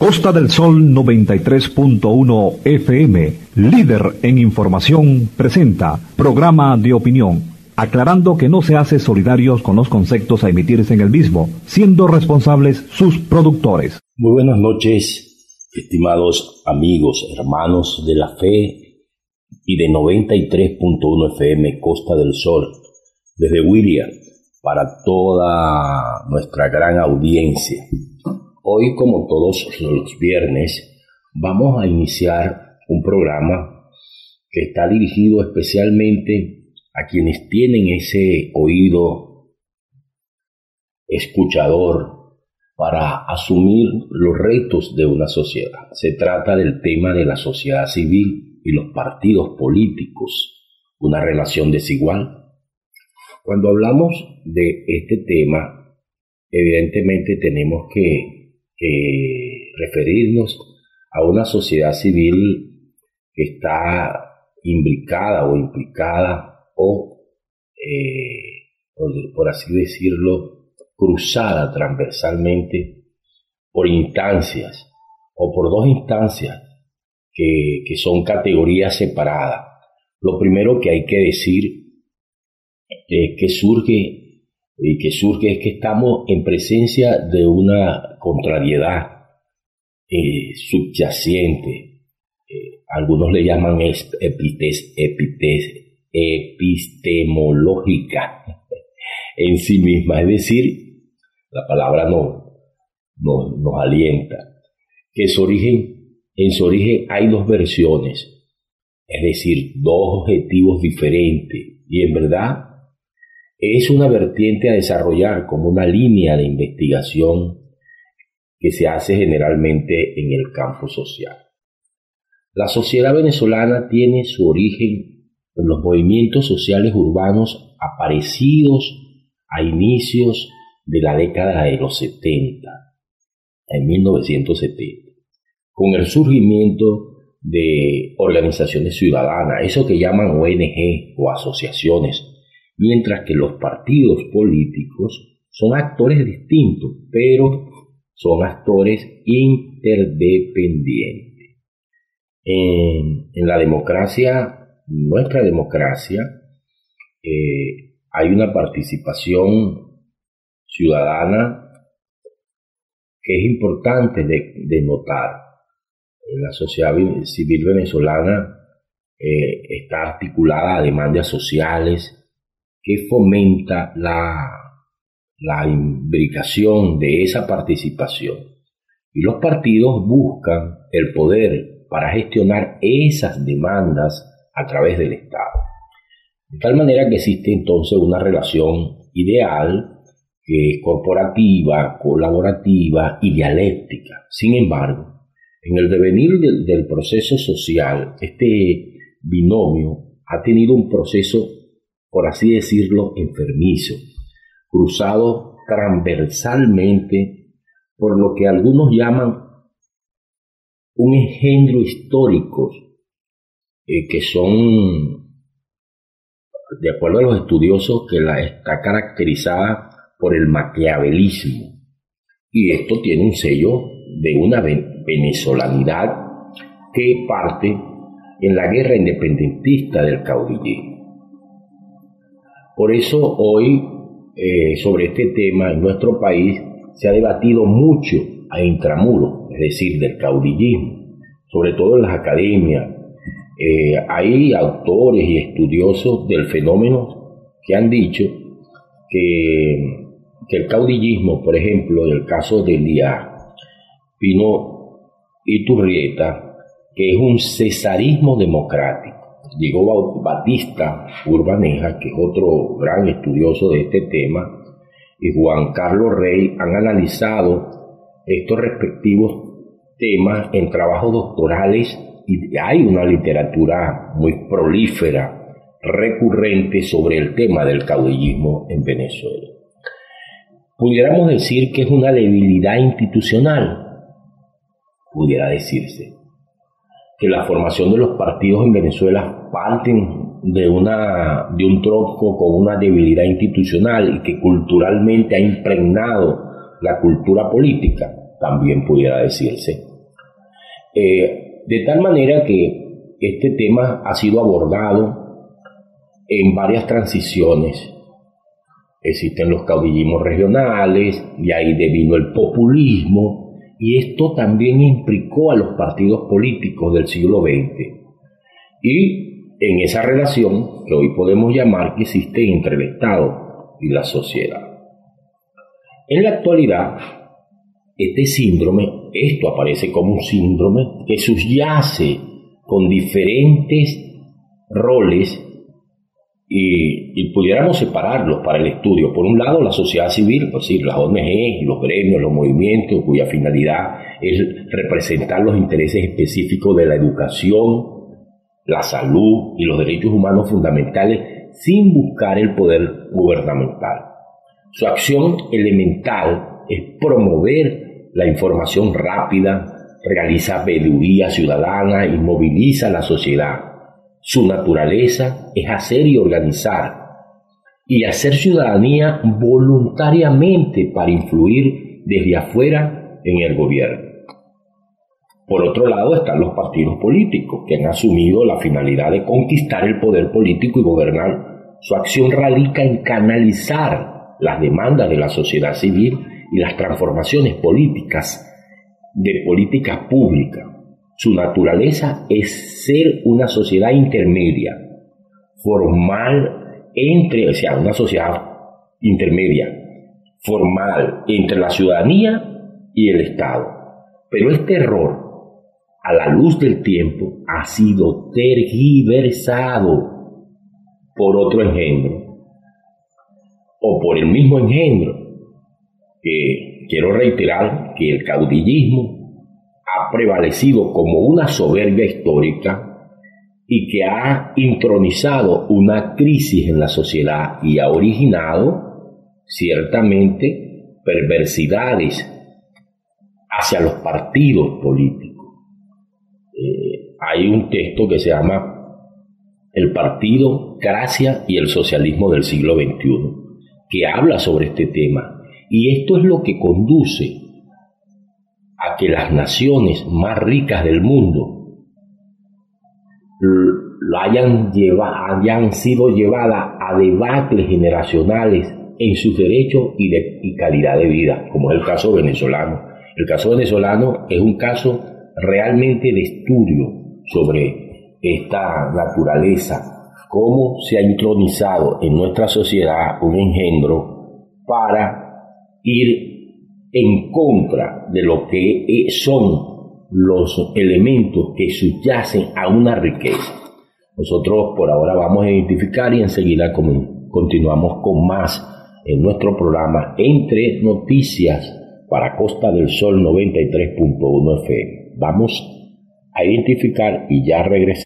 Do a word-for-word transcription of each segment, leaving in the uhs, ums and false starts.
Costa del Sol noventa y tres punto uno F M, líder en información, presenta programa de opinión, aclarando que no se hace solidarios con los conceptos a emitirse en el mismo, siendo responsables sus productores. Muy buenas noches, estimados amigos, hermanos de la fe y de noventa y tres punto uno F M Costa del Sol, desde Huiria, para toda nuestra gran audiencia. Hoy, como todos los viernes, vamos a iniciar un programa que está dirigido especialmente a quienes tienen ese oído escuchador para asumir los retos de una sociedad. Se trata del tema de la sociedad civil y los partidos políticos, una relación desigual. Cuando hablamos de este tema, evidentemente tenemos que Eh, referirnos a una sociedad civil que está imbricada o implicada o, eh, por, por así decirlo, cruzada transversalmente por instancias o por dos instancias que, que son categorías separadas. Lo primero que hay que decir es que surge y que surge es que estamos en presencia de una contrariedad eh, subyacente. Eh, algunos le llaman epites, epites, epistemológica en sí misma. Es decir, la palabra no, no, nos alienta. Que su origen, en su origen hay dos versiones, es decir, dos objetivos diferentes. Y en verdad, es una vertiente a desarrollar como una línea de investigación que se hace generalmente en el campo social. La sociedad venezolana tiene su origen en los movimientos sociales urbanos aparecidos a inicios de la década de los setenta, en mil novecientos setenta, con el surgimiento de organizaciones ciudadanas, eso que llaman O N G o asociaciones, mientras que los partidos políticos son actores distintos, pero son actores interdependientes. En, en la democracia, nuestra democracia, eh, hay una participación ciudadana que es importante de, de notar. En la sociedad civil venezolana eh, está articulada a demandas sociales, que fomenta la, la imbricación de esa participación. Y los partidos buscan el poder para gestionar esas demandas a través del Estado. De tal manera que existe entonces una relación ideal que es corporativa, colaborativa y dialéctica. Sin embargo, en el devenir del, del proceso social, este binomio ha tenido un proceso, por así decirlo, enfermizo, cruzado transversalmente por lo que algunos llaman un engendro histórico, eh, que son, de acuerdo a los estudiosos, que la está caracterizada por el maquiavelismo. Y esto tiene un sello de una venezolanidad que parte en la guerra independentista del caudillismo. Por eso hoy, eh, sobre este tema en nuestro país, se ha debatido mucho a intramuros, es decir, del caudillismo, sobre todo en las academias. Eh, hay autores y estudiosos del fenómeno que han dicho que, que el caudillismo, por ejemplo, en el caso de Elías Pino Iturrieta, que es un cesarismo democrático. Llegó Batista Urbaneja, que es otro gran estudioso de este tema, y Juan Carlos Rey han analizado estos respectivos temas en trabajos doctorales, y hay una literatura muy prolífera, recurrente sobre el tema del caudillismo en Venezuela. Pudiéramos decir que es una debilidad institucional, pudiera decirse, que la formación de los partidos en Venezuela parten de, una, de un tronco con una debilidad institucional y que culturalmente ha impregnado la cultura política, también pudiera decirse. Eh, de tal manera que este tema ha sido abordado en varias transiciones. Existen los caudillismos regionales, y ahí devino el populismo, y esto también implicó a los partidos políticos del siglo veinte. Y en esa relación que hoy podemos llamar que existe entre el Estado y la sociedad. En la actualidad, este síndrome, esto aparece como un síndrome que subyace con diferentes roles y, y pudiéramos separarlos para el estudio. Por un lado, la sociedad civil, es decir, las O N G, los gremios, los movimientos, cuya finalidad es representar los intereses específicos de la educación, la salud y los derechos humanos fundamentales sin buscar el poder gubernamental. Su acción elemental es promover la información rápida, realiza veeduría ciudadana y moviliza a la sociedad. Su naturaleza es hacer y organizar, y hacer ciudadanía voluntariamente para influir desde afuera en el gobierno. Por otro lado están los partidos políticos, que han asumido la finalidad de conquistar el poder político y gobernar. Su acción radica en canalizar las demandas de la sociedad civil y las transformaciones políticas de políticas públicas. Su naturaleza es ser una sociedad intermedia, formal entre, o sea, una sociedad intermedia, formal entre la ciudadanía y el Estado. Pero este error, a la luz del tiempo, ha sido tergiversado por otro engendro, o por el mismo engendro, que quiero reiterar que el caudillismo ha prevalecido como una soberbia histórica y que ha intronizado una crisis en la sociedad y ha originado ciertamente perversidades hacia los partidos políticos. Eh, hay un texto que se llama El Partido, Gracia y el Socialismo del siglo veintiuno, que habla sobre este tema, y esto es lo que conduce a que las naciones más ricas del mundo lo hayan, llevado, hayan sido llevadas a debacles generacionales en sus derechos y, de, y calidad de vida, como es el caso venezolano. El caso venezolano es un caso realmente de estudio sobre esta naturaleza, cómo se ha intronizado en nuestra sociedad un engendro para ir en contra de lo que son los elementos que subyacen a una riqueza. Nosotros por ahora vamos a identificar y enseguida continuamos con más en nuestro programa Entre Noticias para Costa del Sol noventa y tres punto uno F M. Vamos a identificar y ya regresamos.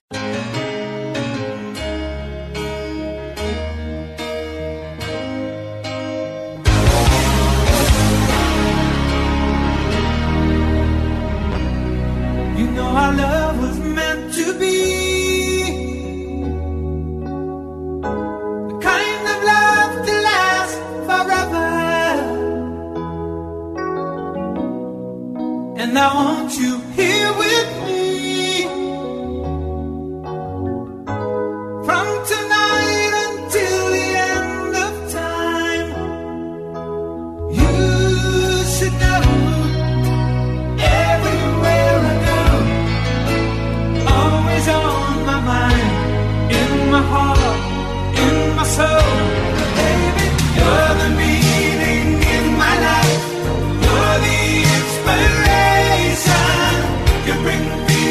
Bring me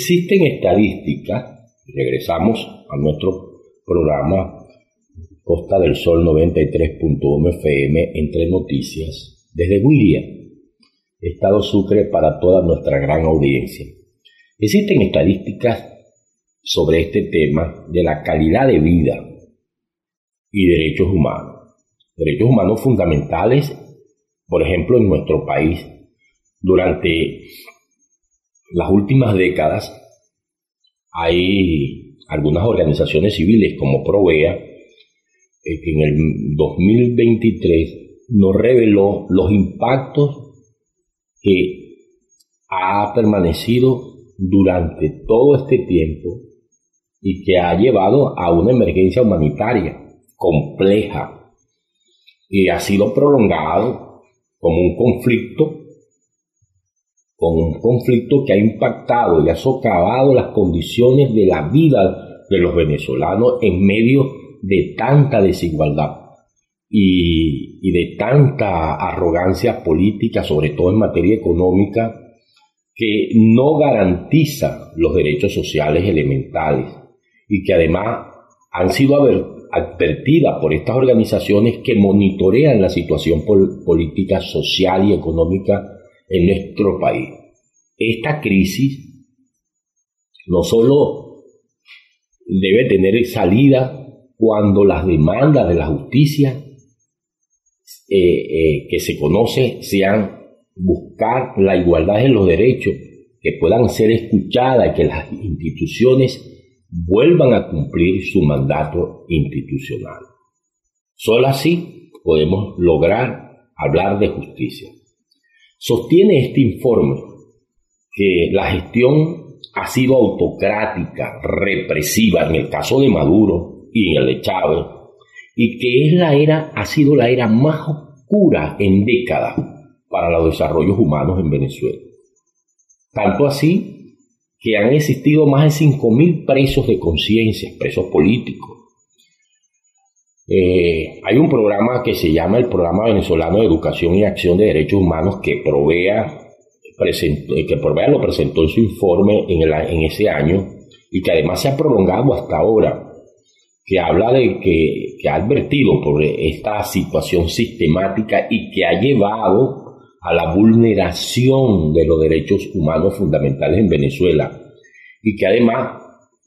Existen estadísticas, regresamos a nuestro programa Costa del Sol noventa y tres punto uno F M, Entre Noticias, desde Huiria, Estado Sucre, para toda nuestra gran audiencia. Existen estadísticas sobre este tema de la calidad de vida y derechos humanos. Derechos humanos fundamentales, por ejemplo, en nuestro país, durante las últimas décadas, hay algunas organizaciones civiles como Provea, eh, que en el dos mil veintitrés nos reveló los impactos que ha permanecido durante todo este tiempo y que ha llevado a una emergencia humanitaria compleja y ha sido prolongado como un conflicto con un conflicto que ha impactado y ha socavado las condiciones de la vida de los venezolanos en medio de tanta desigualdad y, y de tanta arrogancia política, sobre todo en materia económica, que no garantiza los derechos sociales elementales y que además han sido advertidas por estas organizaciones que monitorean la situación pol- política, social y económica en nuestro país. Esta crisis no solo debe tener salida cuando las demandas de la justicia eh, eh, que se conoce sean buscar la igualdad de los derechos, que puedan ser escuchadas y que las instituciones vuelvan a cumplir su mandato institucional. Solo así podemos lograr hablar de justicia. Sostiene este informe que la gestión ha sido autocrática, represiva en el caso de Maduro y en el de Chávez, y que es la era, ha sido la era más oscura en décadas para los desarrollos humanos en Venezuela. Tanto así que han existido más de cinco mil presos de conciencia, presos políticos. Eh, hay un programa que se llama el Programa Venezolano de Educación y Acción de Derechos Humanos que Provea, presentó, que Provea lo presentó en su informe en, el, en ese año y que además se ha prolongado hasta ahora, que habla de que, que ha advertido por esta situación sistemática y que ha llevado a la vulneración de los derechos humanos fundamentales en Venezuela y que además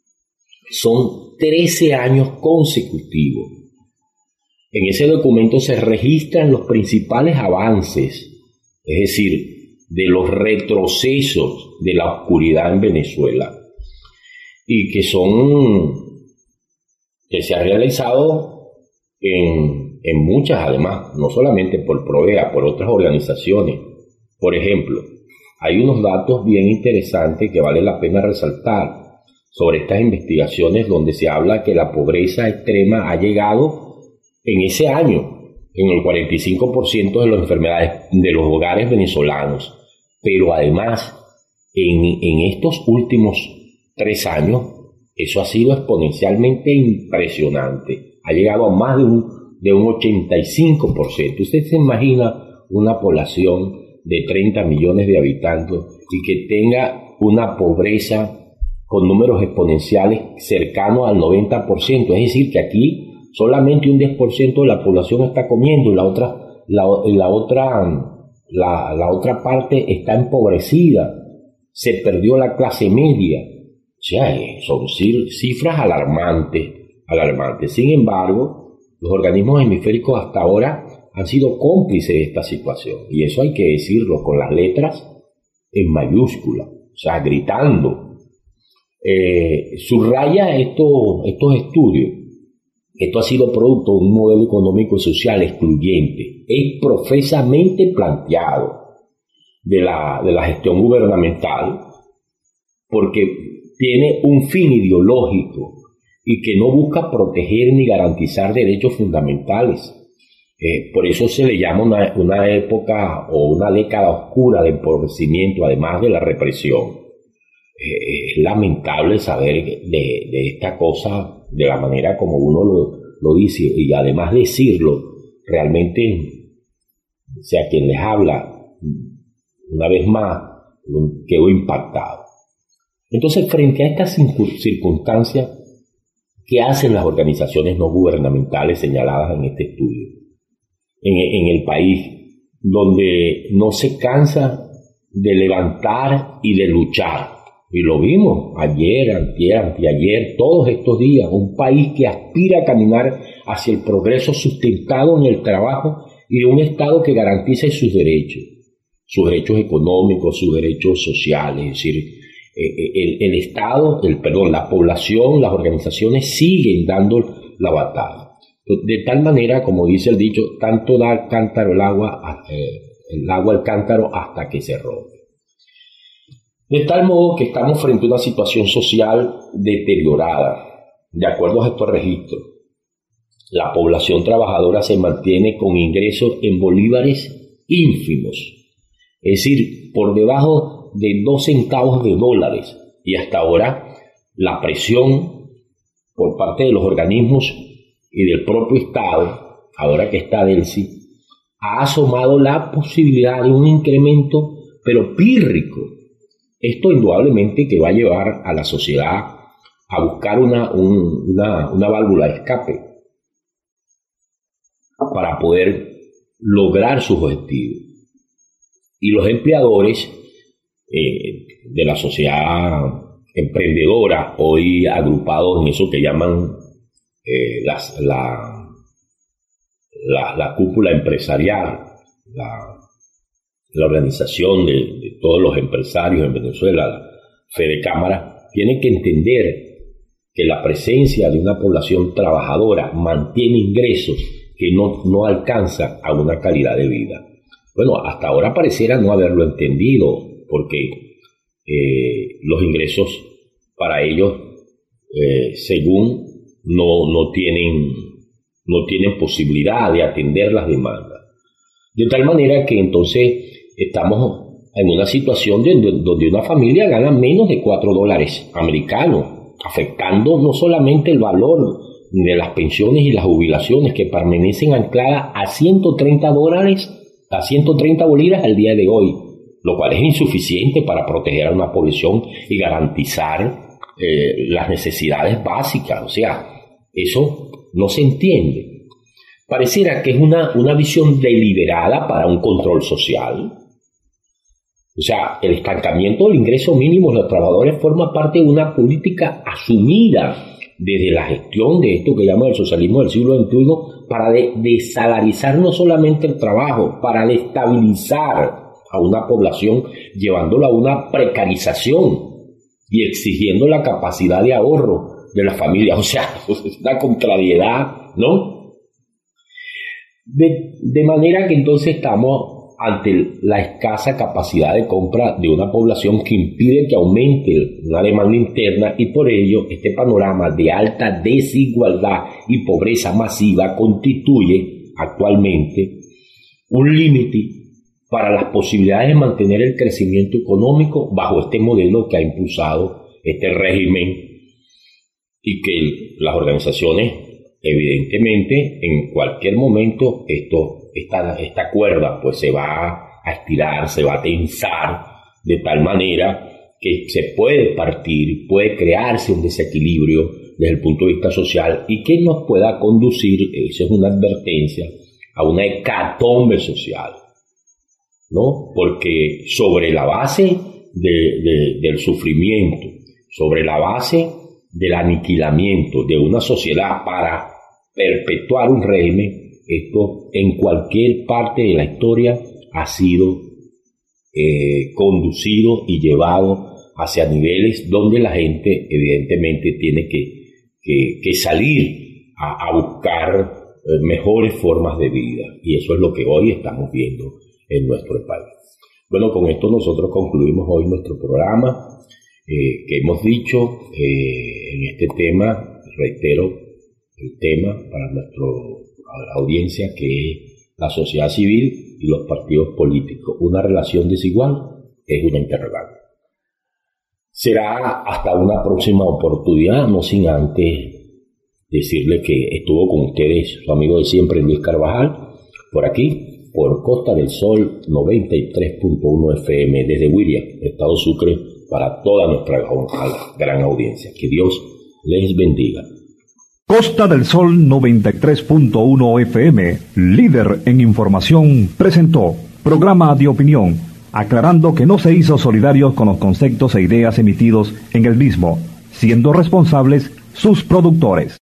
son trece años consecutivos. En ese documento se registran los principales avances, es decir, de los retrocesos de la oscuridad en Venezuela, y que son, que se ha realizado en, en muchas, además, no solamente por Provea, por otras organizaciones. Por ejemplo, hay unos datos bien interesantes que vale la pena resaltar sobre estas investigaciones, donde se habla que la pobreza extrema ha llegado en ese año en el cuarenta y cinco por ciento de las enfermedades de los hogares venezolanos, pero además en, en estos últimos tres años eso ha sido exponencialmente impresionante, ha llegado a más de un, de un ochenta y cinco por ciento. Usted se imagina una población de treinta millones de habitantes y que tenga una pobreza con números exponenciales cercanos al noventa por ciento, es decir que aquí solamente un diez por ciento de la población está comiendo y la otra, la, la otra, la, la otra parte está empobrecida. Se perdió la clase media. O sea, son cifras alarmantes, alarmantes. Sin embargo, los organismos hemisféricos hasta ahora han sido cómplices de esta situación. Y eso hay que decirlo con las letras en mayúscula, o sea, gritando. Eh, subraya esto, estos estudios. Esto ha sido producto de un modelo económico y social excluyente, es profesamente planteado de la, de la gestión gubernamental, porque tiene un fin ideológico y que no busca proteger ni garantizar derechos fundamentales. Eh, por eso se le llama una, una época o una década oscura de empobrecimiento, además de la represión. Eh, es lamentable saber de, de esta cosa de la manera como uno lo, lo dice, y además decirlo, realmente, o sea, quien les habla, una vez más, quedó impactado. Entonces, frente a estas circunstancias, ¿qué hacen las organizaciones no gubernamentales señaladas en este estudio? En, en el país, donde no se cansa de levantar y de luchar. Y lo vimos ayer, antier, anteayer, todos estos días. Un país que aspira a caminar hacia el progreso sustentado en el trabajo y de un Estado que garantice sus derechos, sus derechos económicos, sus derechos sociales. Es decir, el, el Estado, el, perdón, la población, las organizaciones siguen dando la batalla. De tal manera, como dice el dicho, tanto da el cántaro el agua, eh, el agua al cántaro hasta que se rompe. De tal modo que estamos frente a una situación social deteriorada. De acuerdo a estos registros, la población trabajadora se mantiene con ingresos en bolívares ínfimos, es decir, por debajo de dos centavos de dólares. Y hasta ahora la presión por parte de los organismos y del propio Estado, ahora que está Delcy, ha asomado la posibilidad de un incremento, pero pírrico. Esto indudablemente que va a llevar a la sociedad a buscar una, un, una, una válvula de escape para poder lograr sus objetivos. Y los empleadores eh, de la sociedad emprendedora, hoy agrupados en eso que llaman eh, las, la, la, la cúpula empresarial, la, la organización de, de todos los empresarios en Venezuela, la Fedecámara, tiene que entender que la presencia de una población trabajadora mantiene ingresos que no, no alcanza a una calidad de vida. Bueno, hasta ahora pareciera no haberlo entendido, porque eh, los ingresos para ellos, eh, según, no, no, tienen, no tienen posibilidad de atender las demandas. De tal manera que entonces estamos en una situación de, de, donde una familia gana menos de cuatro dólares americanos, afectando no solamente el valor de las pensiones y las jubilaciones que permanecen ancladas a ciento treinta dólares, a ciento treinta bolívares al día de hoy, lo cual es insuficiente para proteger a una población y garantizar eh, las necesidades básicas. O sea, eso no se entiende. Pareciera que es una, una visión deliberada para un control social. O sea, el estancamiento del ingreso mínimo de los trabajadores forma parte de una política asumida desde la gestión de esto que llaman el socialismo del siglo veintiuno para de, desalarizar no solamente el trabajo, para destabilizar a una población, llevándola a una precarización y exigiendo la capacidad de ahorro de las familias. O sea, es una contrariedad, ¿no? De, de manera que entonces estamos ante la escasa capacidad de compra de una población que impide que aumente la demanda interna, y por ello este panorama de alta desigualdad y pobreza masiva constituye actualmente un límite para las posibilidades de mantener el crecimiento económico bajo este modelo que ha impulsado este régimen, y que las organizaciones evidentemente en cualquier momento esto Esta, esta cuerda pues se va a estirar, se va a tensar de tal manera que se puede partir, puede crearse un desequilibrio desde el punto de vista social y que nos pueda conducir, eso es una advertencia, a una hecatombe social, ¿no? Porque sobre la base de, de, del sufrimiento, sobre la base del aniquilamiento de una sociedad para perpetuar un régimen, esto en cualquier parte de la historia ha sido eh, conducido y llevado hacia niveles donde la gente evidentemente tiene que, que, que salir a, a buscar eh, mejores formas de vida, y eso es lo que hoy estamos viendo en nuestro país. Bueno, con esto nosotros concluimos hoy nuestro programa eh, que hemos dicho eh, en este tema. Reitero el tema para nuestra audiencia, que es la sociedad civil y los partidos políticos. ¿Una relación desigual? Es una interrogante. Será hasta una próxima oportunidad, no sin antes decirle que estuvo con ustedes su amigo de siempre, Luis Carvajal, por aquí, por Costa del Sol noventa y tres punto uno F M, desde Huiria, Estado Sucre, para toda nuestra gran audiencia. Que Dios les bendiga. Costa del Sol noventa y tres punto uno F M, líder en información, presentó programa de opinión, aclarando que no se hizo solidarios con los conceptos e ideas emitidos en el mismo, siendo responsables sus productores.